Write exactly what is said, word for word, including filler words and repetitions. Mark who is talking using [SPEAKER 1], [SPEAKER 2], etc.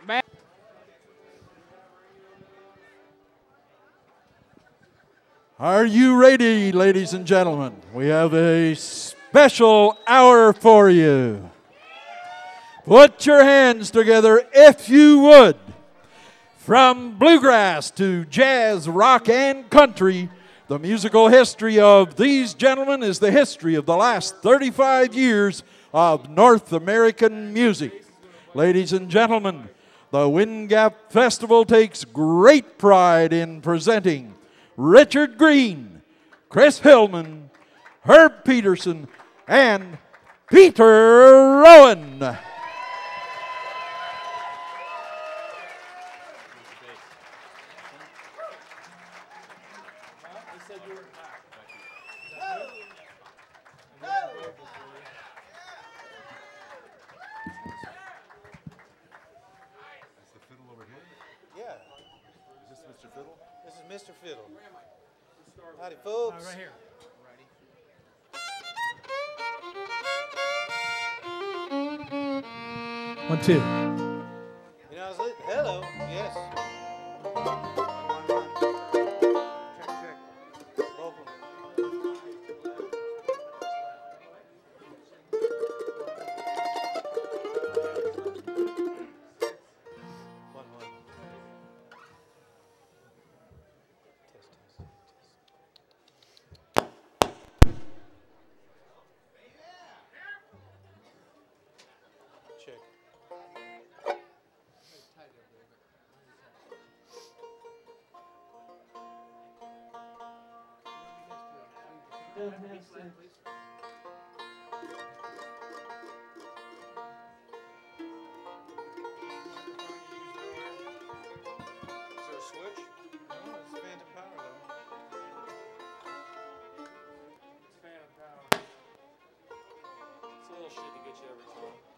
[SPEAKER 1] Man.
[SPEAKER 2] Are you ready, ladies and gentlemen? We have a special hour for you. Put your hands together if you would. From bluegrass to jazz, rock, and country, the musical history of these gentlemen is the history of the last thirty-five years of North American music. Ladies and gentlemen, the Wind Gap Festival takes great pride in presenting Richard Green, Chris Hillman, Herb Peterson, and Peter Rowan.
[SPEAKER 3] This is Mister Fiddle. Howdy, folks.
[SPEAKER 1] Uh, right here. One, two.
[SPEAKER 3] You know, I was li- hello, yes. Check, check. Local. One, one. Test, test, test. Check. Is there a switch? No, it's phantom power though.
[SPEAKER 1] It's a little shit to get you every time.